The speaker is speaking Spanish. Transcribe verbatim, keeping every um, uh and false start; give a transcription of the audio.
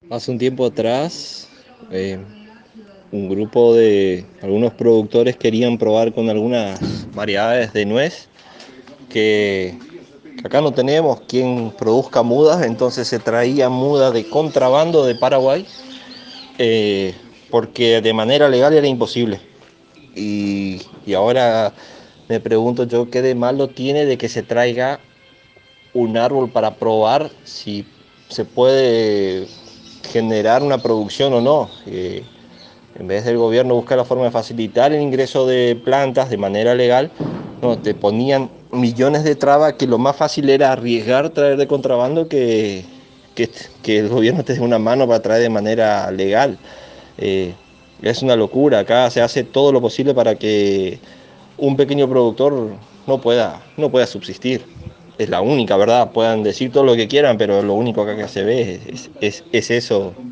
Hace un tiempo atrás, eh, un grupo de algunos productores querían probar con algunas variedades de nuez que, que acá no tenemos quien produzca mudas, entonces se traía muda de contrabando de Paraguay, eh, porque de manera legal era imposible. Y, y ahora me pregunto yo qué de malo tiene de que se traiga un árbol para probar si se puede generar una producción o no. Eh, en vez del gobierno buscar la forma de facilitar el ingreso de plantas de manera legal, no, te ponían millones de trabas que lo más fácil era arriesgar traer de contrabando que, que, que el gobierno te dé una mano para traer de manera legal. Eh, es una locura, acá se hace todo lo posible para que un pequeño productor no pueda, no pueda subsistir. Es la única, ¿verdad? Puedan decir todo lo que quieran, pero lo único que acá se ve es, es, es eso